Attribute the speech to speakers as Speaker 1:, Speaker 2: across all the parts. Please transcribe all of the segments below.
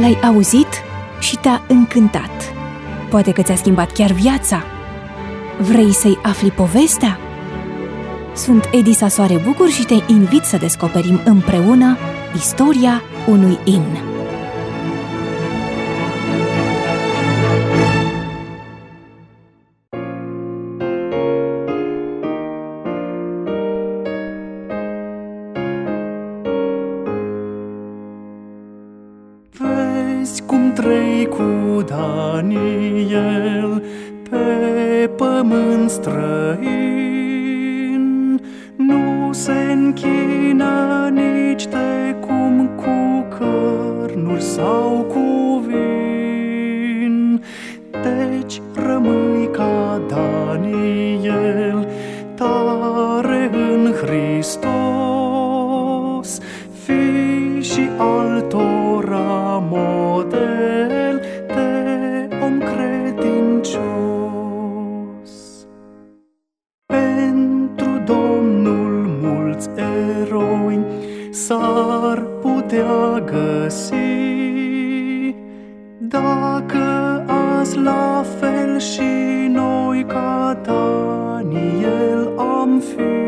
Speaker 1: l-ai auzit și te-a încântat. Poate că ți-a schimbat chiar viața. Vrei să-i afli povestea? Sunt Edisa Soare Bucur și te invit să descoperim împreună istoria unui imn.
Speaker 2: Vezi cum trăi cu Daniel pe pământ străin, nu se închină nici de cum cu cărnuri sau cu vin. Deci rămâi ca Daniel, tare în Hristos, fii și altora model de om credincios. Pentru Domnul mulți eroi s-ar putea găsi, dacă azi la fel și noi ca Daniel am fi.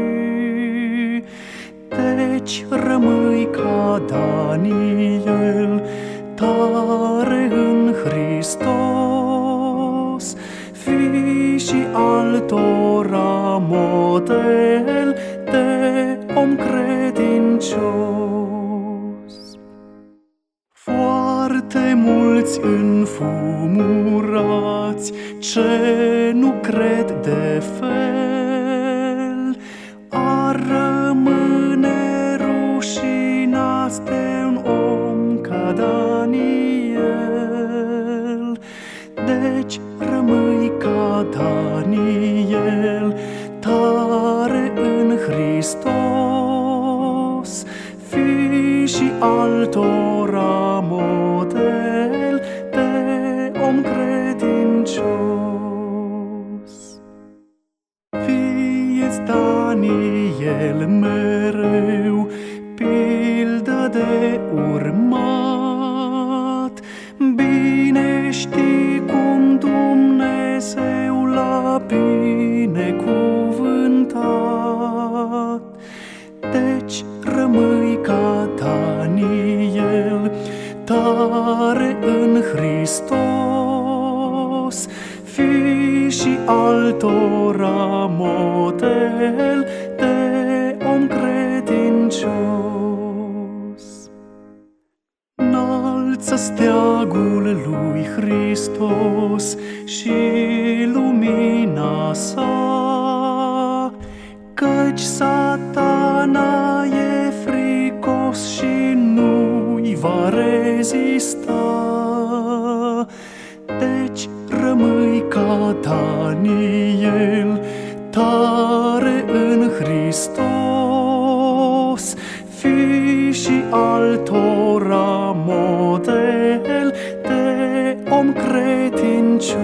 Speaker 2: Deci rămâi ca Daniel, tare în Hristos, fii și altora model de om credincios. Foarte mulți înfumurați ce nu cred de fel ar rămâne rușinați de un om ca Daniel. Deci rămâi ca Daniel, tare în Hristos, fii și altora model de om credincios. Fie-ți Daniel mereu pildă de urmat, bine știi cum Dumnezeu l-a binecuvântat. Deci rămâi ca Daniel, tare în Hristos, fii și altora model de om credincios. Înalță steagul lui Hristos și lumina sa, căci Satana e fricos și nu-i va rezista. Deci rămâi ca Daniel, tare în Hristos, fii și altora model de om credincios.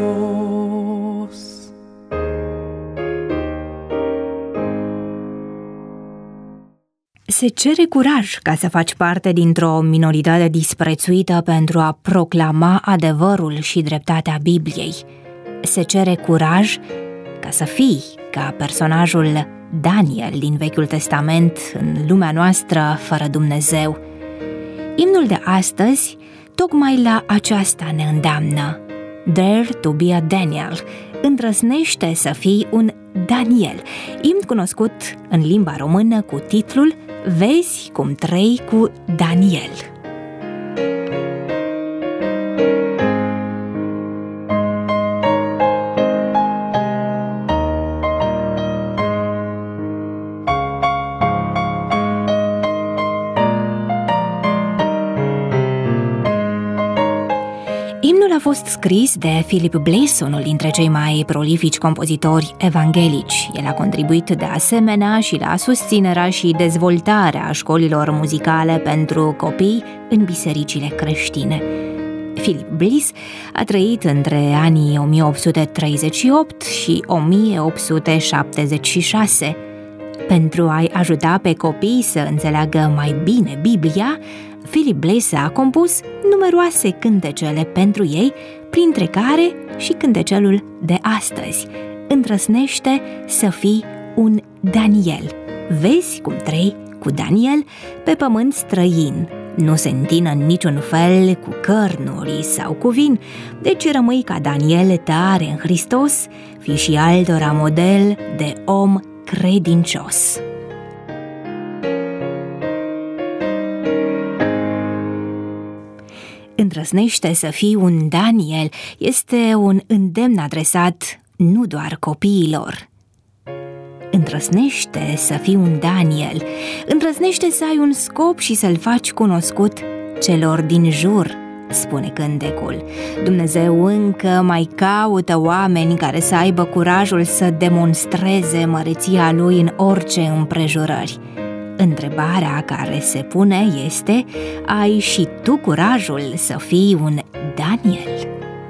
Speaker 1: Se cere curaj ca să faci parte dintr-o minoritate disprețuită pentru a proclama adevărul și dreptatea Bibliei. Se cere curaj ca să fii ca personajul Daniel din Vechiul Testament în lumea noastră fără Dumnezeu. Imnul de astăzi tocmai la aceasta ne îndeamnă. Dare to be a Daniel. Îndrăznește să fii un Daniel, imn cunoscut în limba română cu titlul Vezi cum trăi cu Daniel. Imnul a fost scris de Philip Bliss, unul dintre cei mai prolifici compozitori evanghelici. El a contribuit de asemenea și la susținerea și dezvoltarea școlilor muzicale pentru copii în bisericile creștine. Philip Bliss a trăit între anii 1838 și 1876. Pentru a-i ajuta pe copii să înțeleagă mai bine Biblia, Philip Bliss a compus numeroase cântecele pentru ei, printre care și cântecelul de astăzi, Îndrăznește să fii un Daniel. Vezi cum trăi cu Daniel pe pământ străin, nu se întină în niciun fel cu cărnuri sau cu vin, deci rămâi ca Daniel tare în Hristos, fii și altora model de om credincios. Îndrăznește să fii un Daniel este un îndemn adresat nu doar copiilor. Îndrăznește să fii un Daniel, îndrăznește să ai un scop și să-l faci cunoscut celor din jur, spune cântecul. Dumnezeu încă mai caută oameni care să aibă curajul să demonstreze măreția Lui în orice împrejurări. Întrebarea care se pune este: ai și tu curajul să fii un Daniel?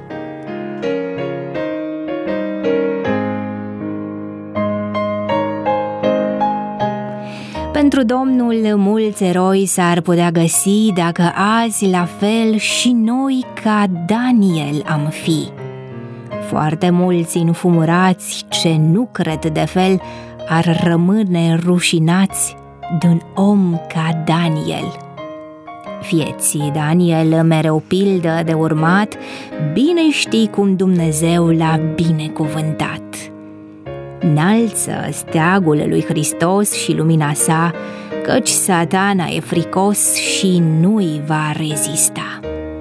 Speaker 1: Pentru Domnul mulți eroi s-ar putea găsi dacă azi la fel și noi ca Daniel am fi. Foarte mulți înfumurați ce nu cred de fel ar rămâne rușinați de-un om ca Daniel. Fieți Daniel mereu pildă de urmat, bine știi cum Dumnezeu l-a binecuvântat. Înalță steagul lui Hristos și lumina sa, căci Satana e fricos și nu-i va rezista.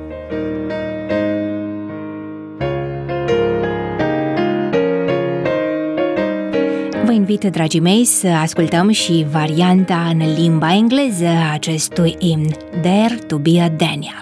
Speaker 1: Vă invit, dragii mei, să ascultăm și varianta în limba engleză a acestui imn, Dare to be a Daniel.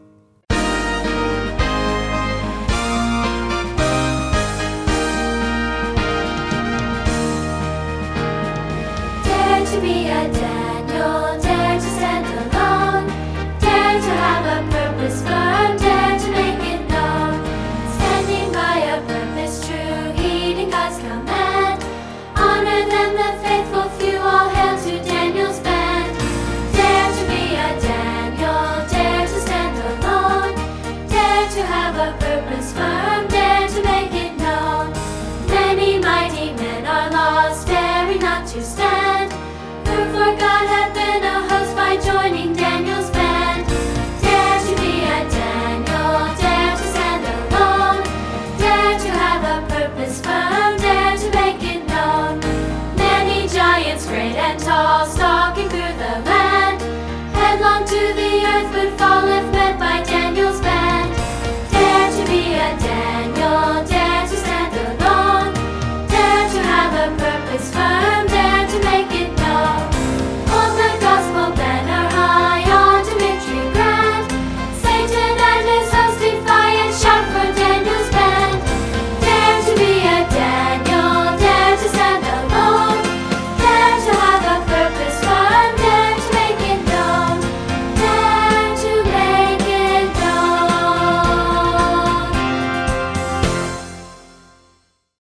Speaker 3: To be a Daniel, dare to stand alone, dare to have a purpose firm, dare to make it known, standing by a purpose true, heeding God's command, honor than the faithful few, all hail to Daniel's band. Dare to be a Daniel, dare to stand alone, dare to have a purpose firm, dare to make it known. Many mighty men are lost,